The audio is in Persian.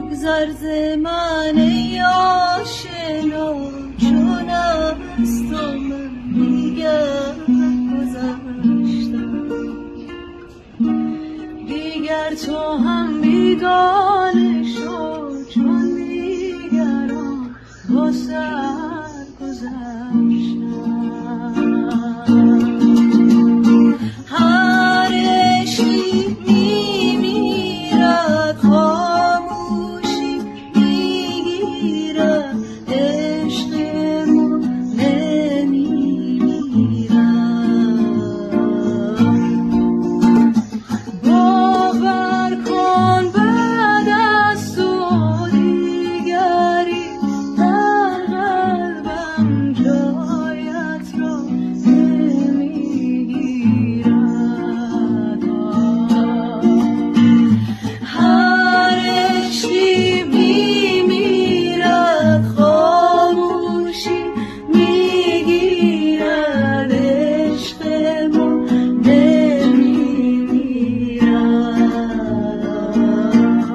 بگذر ز من ای آشنا، چون از تو من دیگر گذشتم. دیگر تو هم بیگانه شو، چون دیگران واسه